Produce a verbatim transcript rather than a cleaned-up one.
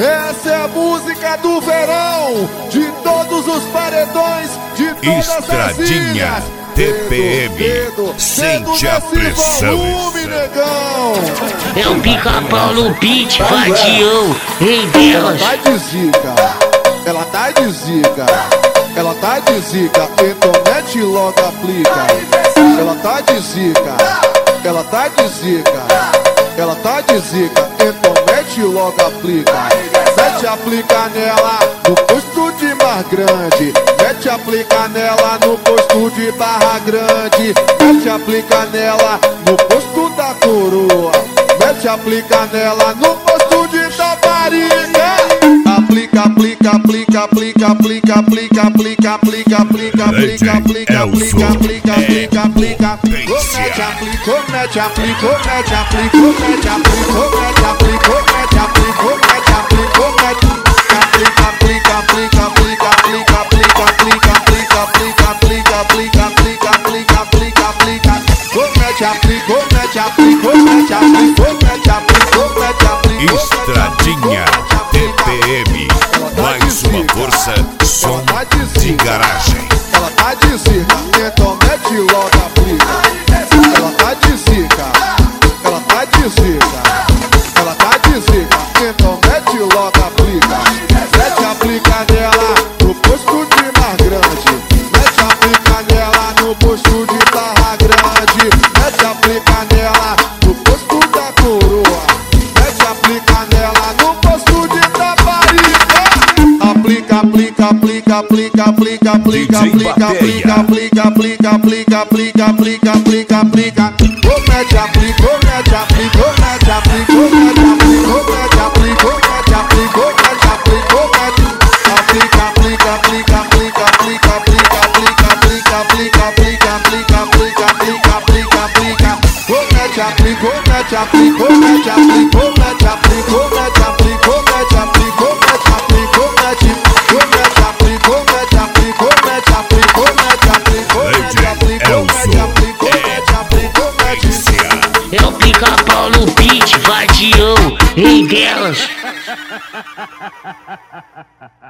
Essa é a música do verão, de todos os paredões, de todas Estradinha as ilhas. T P M, Dedo, sente dedo a pressão. volume, negão. É o pica-pau no beat, vadião, em delas. Ela tá de zica, ela tá de zica, ela tá de zica, então mete logo aplica. Ela tá de zica, ela tá de zica, ela tá de zica, então mete logo aplica. Mete aplica nela no posto de Mar Grande, mete aplica nela no posto de Barra Grande, mete aplica nela no posto da Coroa, mete aplica nela no posto de Taparica. Aplica, aplica, aplica, aplica, aplica, aplica, aplica, aplica, aplica, aplica, aplica, aplica, aplica, aplica, aplica. Mete, aplicou, mete, aplicou, mete, aplicou, mete, aplicou, mete, aplicou, mete, aplicou, mete, aplicou, mete. Aplica, aplica, aplica, aplica, aplica, aplica, aplica, aplica, aplica, aplica, aplica, aplica, aplica, aplica, aplica. Mete, aplicou, mete, aplicou, mete, aplicou, mete, aplicou, mete, aplicou. Estradinha T P M, mais uma força, som de garagem. Ela tá de zica, então mete logo aplica. Ela tá de zica, ela tá de zica, ela tá de zica, então mete logo aplica. Mete aplica nela no posto de Mar Grande, mete aplica nela no posto de Barra Grande, mete aplica nela no posto da Coroa, mete aplica nela no posto de Taparica. Aplica, aplica, aplica, aplica, aplica, aplica, aplica, aplica, aplica, aplica, aplica, aplica, aplica, aplica, aplica. Mete, aplicou, mete, aplicou, mete, aplicou, mete, aplicou, mete, aplicou, mete, aplicou, mete, aplicou, mete. Aplica, aplica, aplica, aplica, aplica, aplica, aplica, aplica, aplica, aplica, aplica, aplica, aplica, aplica, aplica. Mete, aplicou, mete, aplicou, mete, aplicou, mete, aplicou, mete, aplicou, mete, aplicou, mete, aplicou, mete. Mete, aplicou, mete, aplicou, mete, aplicou, mete, aplicou, mete, aplicou, mete, aplicou, mete, aplicou, mete. É o pica-pau no beat, vadião, em delas.